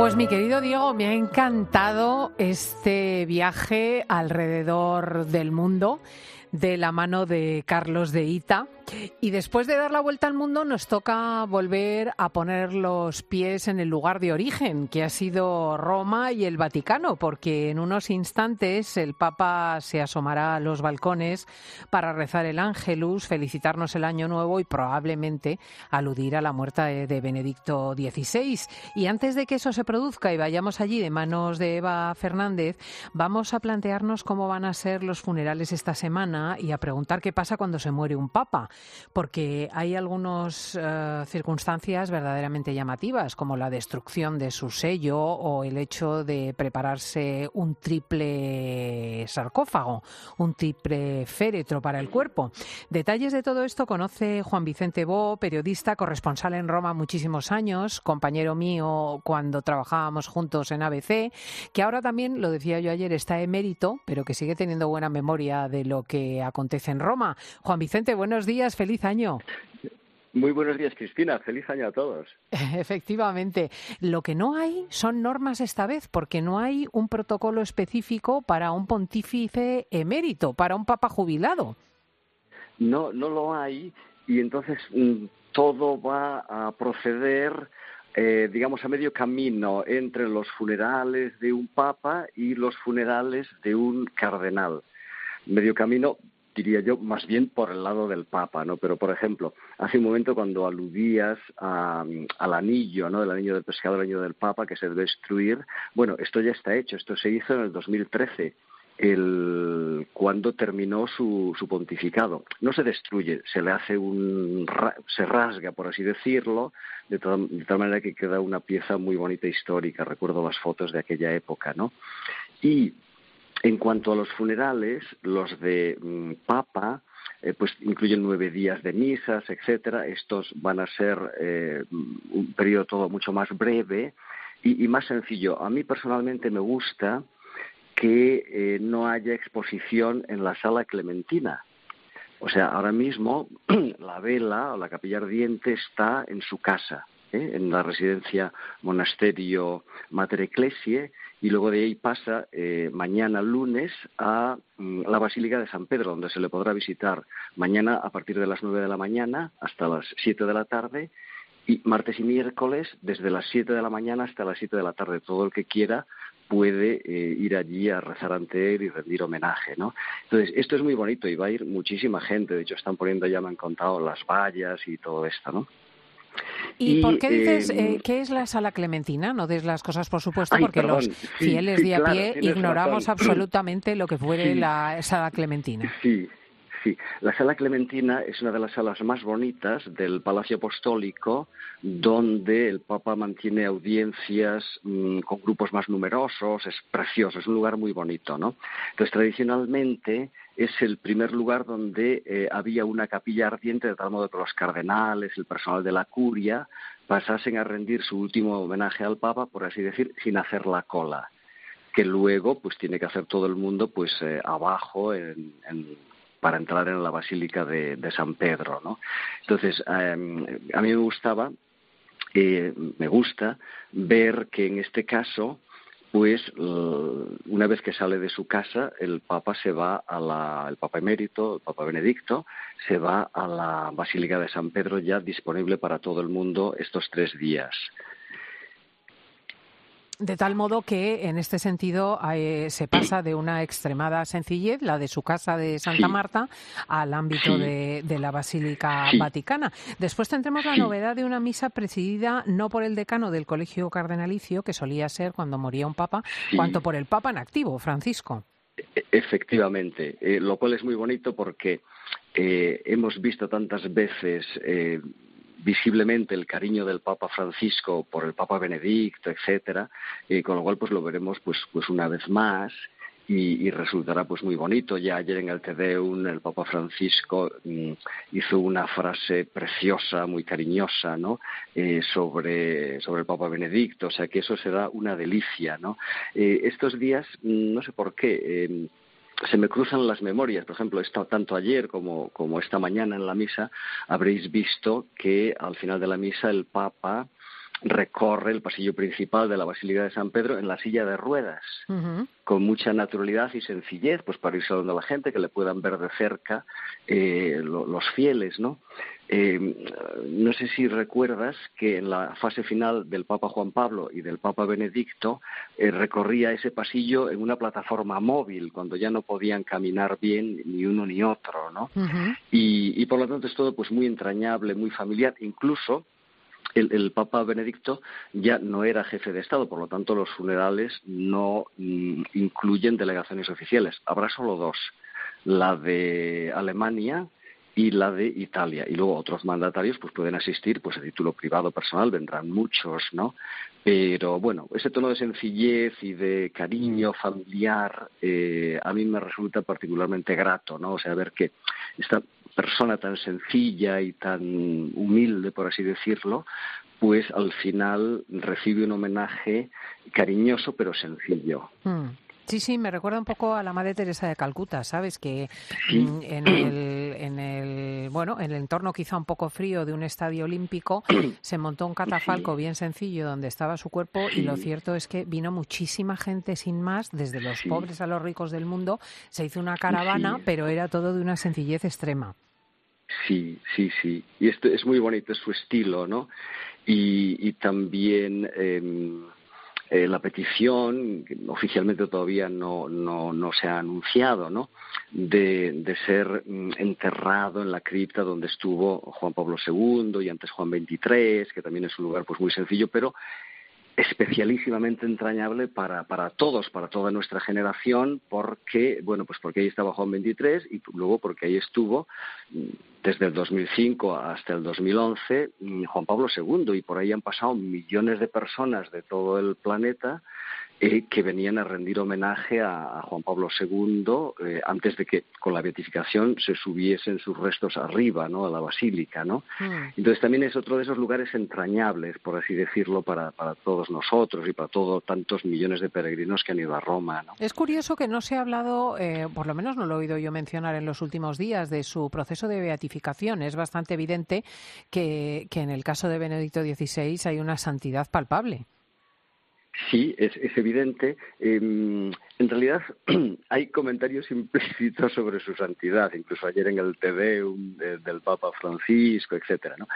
Pues mi querido Diego, me ha encantado este viaje alrededor del mundo de la mano de Carlos de Ita. Y después de dar la vuelta al mundo nos toca volver a poner los pies en el lugar de origen, que ha sido Roma y el Vaticano, porque en unos instantes el Papa se asomará a los balcones para rezar el Ángelus, felicitarnos el Año Nuevo y probablemente aludir a la muerte de Benedicto XVI. Y antes de que eso se produzca y vayamos allí de manos de Eva Fernández, vamos a plantearnos cómo van a ser los funerales esta semana y a preguntar qué pasa cuando se muere un papa, porque hay algunas circunstancias verdaderamente llamativas, como la destrucción de su sello o el hecho de prepararse un triple sarcófago, un triple féretro para el cuerpo. Detalles de todo esto conoce Juan Vicente Bó, periodista, corresponsal en Roma muchísimos años, compañero mío cuando trabajábamos juntos en ABC, que ahora también, lo decía yo ayer, está emérito, pero que sigue teniendo buena memoria de lo que acontece en Roma. Juan Vicente, buenos días, feliz año. Muy buenos días, Cristina. Feliz año a todos. Efectivamente. Lo que no hay son normas esta vez, porque no hay un protocolo específico para un pontífice emérito, para un papa jubilado. No lo hay, y entonces todo va a proceder, digamos, a medio camino entre los funerales de un papa y los funerales de un cardenal. Medio camino, diría yo, más bien por el lado del Papa, ¿no? Pero, por ejemplo, hace un momento cuando aludías al anillo, ¿no? El anillo del pescador, el anillo del Papa, que se debe destruir, bueno, esto ya está hecho, esto se hizo en el 2013, cuando terminó su pontificado. No se destruye, se le hace se rasga, por así decirlo, de tal manera que queda una pieza muy bonita histórica. Recuerdo las fotos de aquella época, ¿no? Y en cuanto a los funerales, los de Papa, pues incluyen 9 días de misas, etcétera. Estos van a ser un periodo todo mucho más breve y más sencillo. A mí personalmente me gusta que no haya exposición en la Sala Clementina. O sea, ahora mismo la vela o la capilla ardiente está en su casa, en la residencia Monasterio Mater Ecclesiae, y luego de ahí pasa mañana lunes a la Basílica de San Pedro, donde se le podrá visitar mañana a partir de las 9 de la mañana hasta las 7 de la tarde, y martes y miércoles desde las 7 de la mañana hasta las 7 de la tarde. Todo el que quiera puede ir allí a rezar ante él y rendir homenaje, ¿no? Entonces, esto es muy bonito y va a ir muchísima gente. De hecho, están poniendo, ya me han contado, las vallas y todo esto, ¿no? ¿Y por qué dices qué es la Sala Clementina? No des las cosas por supuesto, porque los fieles de a pie ignoramos absolutamente lo que fuere la Sala Clementina. Sí, la Sala Clementina es una de las salas más bonitas del Palacio Apostólico, donde el Papa mantiene audiencias con grupos más numerosos. Es precioso, es un lugar muy bonito, ¿no? Entonces, tradicionalmente es el primer lugar donde había una capilla ardiente, de tal modo que los cardenales, el personal de la curia, pasasen a rendir su último homenaje al Papa, por así decir, sin hacer la cola, que luego pues tiene que hacer todo el mundo pues abajo para entrar en la Basílica de San Pedro, ¿no? Entonces, a mí me gusta ver que en este caso, pues una vez que sale de su casa, el Papa el Papa emérito, el Papa Benedicto, se va a la Basílica de San Pedro, ya disponible para todo el mundo estos 3 días. De tal modo que, en este sentido, se pasa de una extremada sencillez, la de su casa de Santa Marta, al ámbito de la Basílica Vaticana. Después tendremos la novedad de una misa presidida no por el decano del Colegio Cardenalicio, que solía ser cuando moría un papa, cuanto por el Papa en activo, Francisco. Efectivamente, lo cual es muy bonito porque hemos visto tantas veces visiblemente el cariño del Papa Francisco por el Papa Benedicto, etcétera, con lo cual pues lo veremos pues una vez más y resultará pues muy bonito. Ya ayer en el Te Deum el Papa Francisco hizo una frase preciosa, muy cariñosa, ¿no? Sobre el Papa Benedicto, o sea que eso será una delicia, ¿no? Estos días, no sé por qué, se me cruzan las memorias. Por ejemplo, tanto ayer como esta mañana en la misa habréis visto que al final de la misa el Papa recorre el pasillo principal de la Basílica de San Pedro en la silla de ruedas, con mucha naturalidad y sencillez, pues para ir saludando a la gente, que le puedan ver de cerca los fieles, ¿no? No sé si recuerdas que en la fase final del Papa Juan Pablo y del Papa Benedicto recorría ese pasillo en una plataforma móvil, cuando ya no podían caminar bien ni uno ni otro, ¿no? Y por lo tanto es todo pues muy entrañable, muy familiar, incluso el Papa Benedicto ya no era jefe de Estado, por lo tanto los funerales no incluyen delegaciones oficiales. Habrá solo dos, la de Alemania y la de Italia. Y luego otros mandatarios pues pueden asistir pues a título privado personal, vendrán muchos, ¿no? Pero bueno, ese tono de sencillez y de cariño familiar a mí me resulta particularmente grato, ¿no? O sea, ver que esta persona tan sencilla y tan humilde, por así decirlo, pues al final recibe un homenaje cariñoso pero sencillo. Sí, sí, me recuerda un poco a la Madre Teresa de Calcuta, ¿sabes? Que Sí. en el entorno quizá un poco frío de un estadio olímpico se montó un catafalco bien sencillo donde estaba su cuerpo y lo cierto es que vino muchísima gente sin más, desde los pobres a los ricos del mundo, se hizo una caravana, pero era todo de una sencillez extrema. Sí. Y esto es muy bonito, es su estilo, ¿no? Y también la petición, que oficialmente todavía no se ha anunciado, ¿no? De ser enterrado en la cripta donde estuvo Juan Pablo II y antes Juan XXIII, que también es un lugar pues muy sencillo, pero especialísimamente entrañable para todos, para toda nuestra generación, porque ahí estaba Juan XXIII y luego porque ahí estuvo desde el 2005 hasta el 2011 Juan Pablo II, y por ahí han pasado millones de personas de todo el planeta que venían a rendir homenaje a Juan Pablo II antes de que con la beatificación se subiesen sus restos arriba, ¿no? A la basílica, ¿no? Entonces también es otro de esos lugares entrañables, por así decirlo, para todos nosotros y para todos tantos millones de peregrinos que han ido a Roma, ¿no? Es curioso que no se ha hablado, por lo menos no lo he oído yo mencionar en los últimos días, de su proceso de beatificación. Es bastante evidente que en el caso de Benedicto XVI hay una santidad palpable. Sí, es evidente. En realidad hay comentarios implícitos sobre su santidad, incluso ayer en el Te Deum del Papa Francisco, etcétera, ¿no?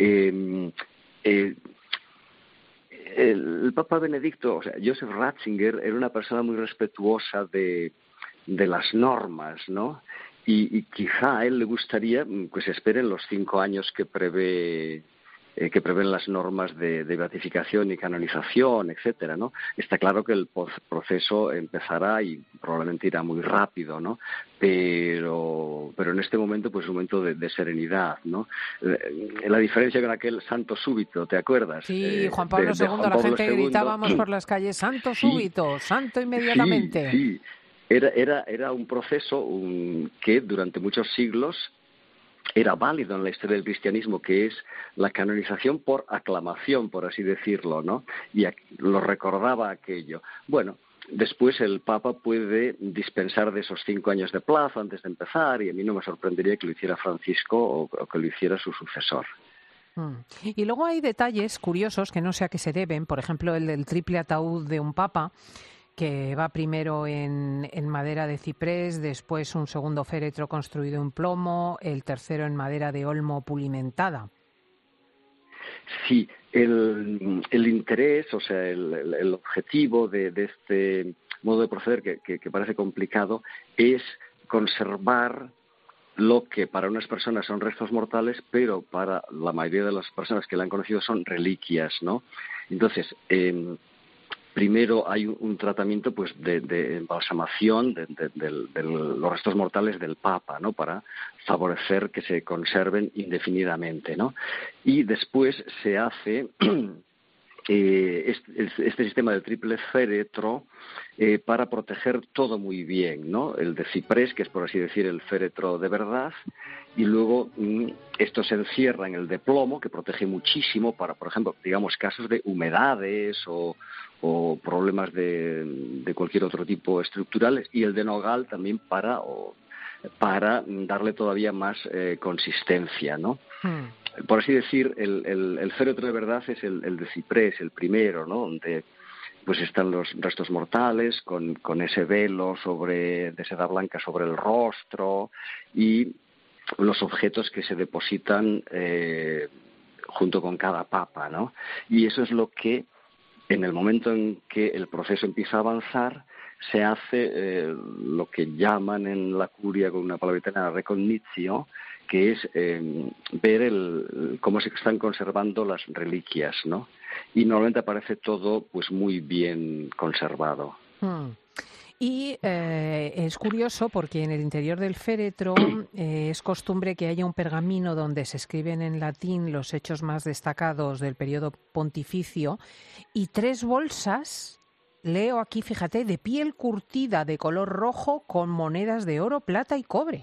El Papa Benedicto, o sea, Joseph Ratzinger, era una persona muy respetuosa de las normas, ¿no? Y quizá a él le gustaría que se esperen los 5 años que prevén las normas de beatificación y canonización, etcétera, ¿no? Está claro que el proceso empezará y probablemente irá muy rápido, ¿no? Pero en este momento pues es un momento de serenidad, ¿no? La diferencia con aquel santo súbito, ¿te acuerdas? Sí, Juan Pablo II, Juan la Pablo gente II. gritábamos por las calles, santo Sí, súbito, santo inmediatamente. sí. Era un proceso que durante muchos siglos era válido en la historia del cristianismo, que es la canonización por aclamación, por así decirlo, ¿no? Y lo recordaba aquello. Bueno, después el Papa puede dispensar de esos 5 años de plazo antes de empezar, y a mí no me sorprendería que lo hiciera Francisco o que lo hiciera su sucesor. Y luego hay detalles curiosos que no sé a qué se deben, por ejemplo, el del triple ataúd de un papa, que va primero en madera de ciprés, después un segundo féretro construido en plomo, el tercero en madera de olmo pulimentada. Sí, el interés, o sea, el objetivo de este modo de proceder que parece complicado es conservar lo que para unas personas son restos mortales, pero para la mayoría de las personas que la han conocido son reliquias, ¿no? Entonces, primero hay un tratamiento pues de embalsamación de los restos mortales del Papa, ¿no? Para favorecer que se conserven indefinidamente, ¿no? Y después se hace este sistema de triple féretro para proteger todo muy bien, ¿no? El de ciprés, que es por así decir el féretro de verdad, y luego esto se encierra en el de plomo, que protege muchísimo para, por ejemplo, digamos, casos de humedades o problemas de cualquier otro tipo estructurales, y el de nogal también para para darle todavía más consistencia, ¿no? Por así decir, el féretro de verdad es el de ciprés, el primero, ¿no? Donde pues están los restos mortales con ese velo de seda blanca sobre el rostro y los objetos que se depositan junto con cada papa, ¿no? Y eso es lo que, en el momento en que el proceso empieza a avanzar, se hace lo que llaman en la curia con una palabra italiana recognitio, que es ver cómo se están conservando las reliquias, ¿no? Y normalmente aparece todo pues muy bien conservado. Y es curioso porque en el interior del féretro es costumbre que haya un pergamino donde se escriben en latín los hechos más destacados del periodo pontificio y 3 bolsas, leo aquí, fíjate, de piel curtida de color rojo con monedas de oro, plata y cobre.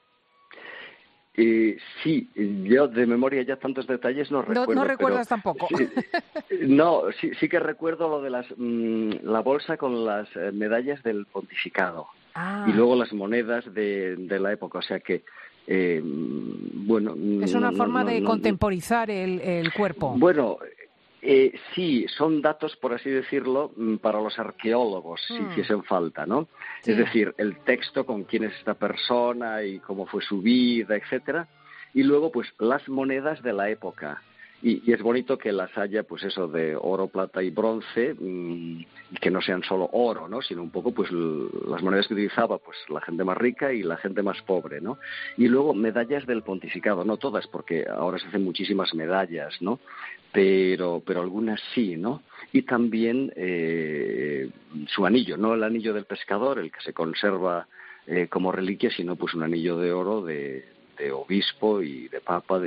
Sí, yo de memoria ya tantos detalles no recuerdo. No recuerdas tampoco. Sí que recuerdo lo de la bolsa con las medallas del pontificado y luego las monedas de la época, o sea que, bueno... Es una forma de contemporizar el cuerpo. Bueno... sí, son datos, por así decirlo, para los arqueólogos, si hiciesen falta, ¿no? Sí. Es decir, el texto con quién es esta persona y cómo fue su vida, etcétera, y luego, pues, las monedas de la época. Y es bonito que las haya, pues eso, de oro, plata y bronce, y que no sean solo oro, ¿no? Sino un poco, pues, las monedas que utilizaba, pues, la gente más rica y la gente más pobre, ¿no? Y luego medallas del pontificado, no todas, porque ahora se hacen muchísimas medallas, ¿no? Pero algunas sí, ¿no? Y también su anillo, no el anillo del pescador, el que se conserva como reliquia, sino pues un anillo de oro de obispo y de papa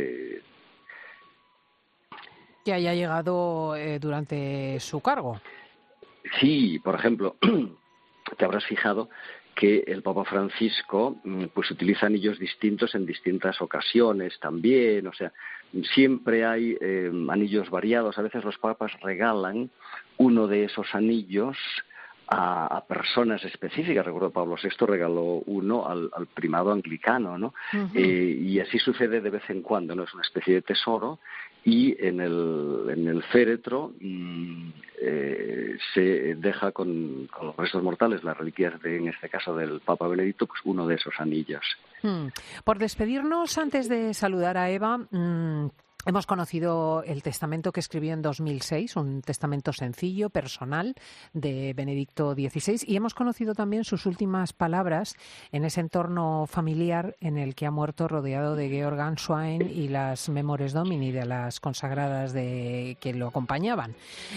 que haya llegado durante su cargo. Sí, por ejemplo, te habrás fijado que el Papa Francisco pues utiliza anillos distintos en distintas ocasiones también, o sea, siempre hay anillos variados. A veces los papas regalan uno de esos anillos a personas específicas. Recuerdo Pablo VI regaló uno al primado anglicano, ¿no? Uh-huh. Y así sucede de vez en cuando, ¿no? Es una especie de tesoro y en el féretro se deja con los restos mortales, las reliquias en este caso del Papa Benedicto, pues uno de esos anillos. Por despedirnos, antes de saludar a Eva, hemos conocido el testamento que escribió en 2006, un testamento sencillo, personal, de Benedicto XVI, y hemos conocido también sus últimas palabras en ese entorno familiar en el que ha muerto rodeado de Georg Answein y las Memores Domini, de las consagradas que lo acompañaban.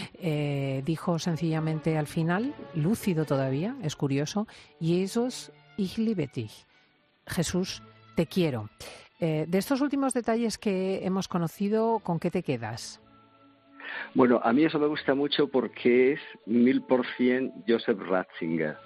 Dijo sencillamente al final, lúcido todavía, es curioso, Jesus, ich liebe dich. Jesús, te quiero. De estos últimos detalles que hemos conocido, ¿con qué te quedas? Bueno, a mí eso me gusta mucho porque es 1000% Joseph Ratzinger.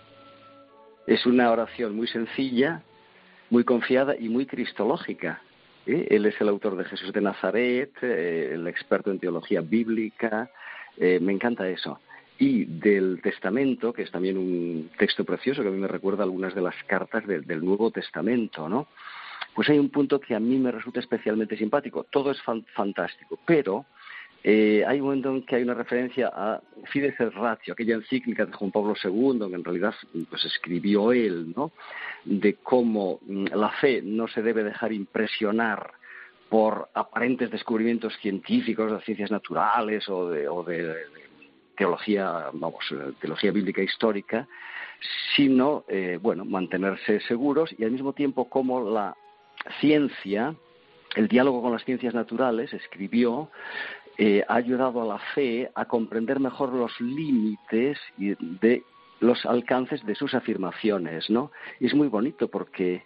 Es una oración muy sencilla, muy confiada y muy cristológica. Él es el autor de Jesús de Nazaret, el experto en teología bíblica. Me encanta eso. Y del Testamento, que es también un texto precioso que a mí me recuerda algunas de las cartas del Nuevo Testamento, ¿no? Pues hay un punto que a mí me resulta especialmente simpático. Todo es fantástico, pero hay un momento en que hay una referencia a Fides et Ratio, aquella encíclica de Juan Pablo II, que en realidad pues escribió él, ¿no? De cómo la fe no se debe dejar impresionar por aparentes descubrimientos científicos de ciencias naturales o de teología bíblica histórica, sino, mantenerse seguros y al mismo tiempo como la ciencia, el diálogo con las ciencias naturales, escribió, ha ayudado a la fe a comprender mejor los límites de los alcances de sus afirmaciones, ¿no? Y es muy bonito porque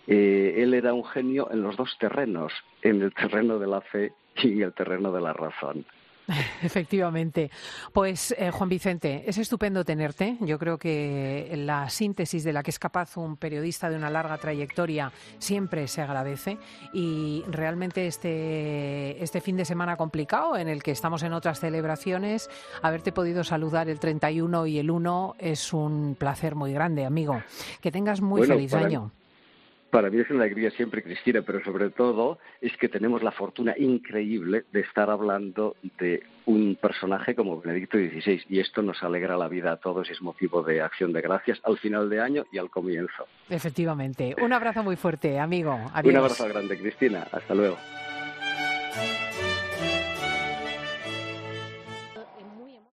él era un genio en los dos terrenos, en el terreno de la fe y en el terreno de la razón. Efectivamente. Pues, Juan Vicente, es estupendo tenerte. Yo creo que la síntesis de la que es capaz un periodista de una larga trayectoria siempre se agradece y realmente este fin de semana complicado en el que estamos en otras celebraciones, haberte podido saludar el 31 y el 1 es un placer muy grande, amigo. Que tengas muy feliz año. Para mí es una alegría siempre, Cristina, pero sobre todo es que tenemos la fortuna increíble de estar hablando de un personaje como Benedicto XVI, y esto nos alegra la vida a todos y es motivo de acción de gracias al final de año y al comienzo. Efectivamente. Un abrazo muy fuerte, amigo. Un Adiós. abrazo grande, Cristina. Hasta luego.